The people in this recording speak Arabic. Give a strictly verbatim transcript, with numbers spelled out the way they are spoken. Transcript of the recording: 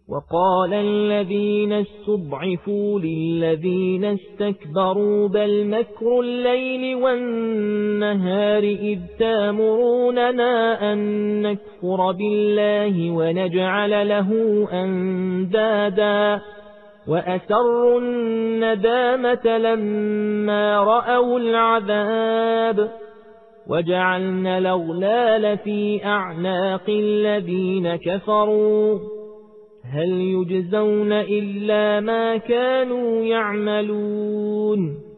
وقال الذين استضعفوا للذين استكبروا بل مكر الليل والنهار إذ تامروننا أن نكفر بالله ونجعل له أندادا وأسروا الندامة لما رأوا العذاب وجعلنا الأغلال في أعناق الذين كفروا هل يجزون إلا ما كانوا يعملون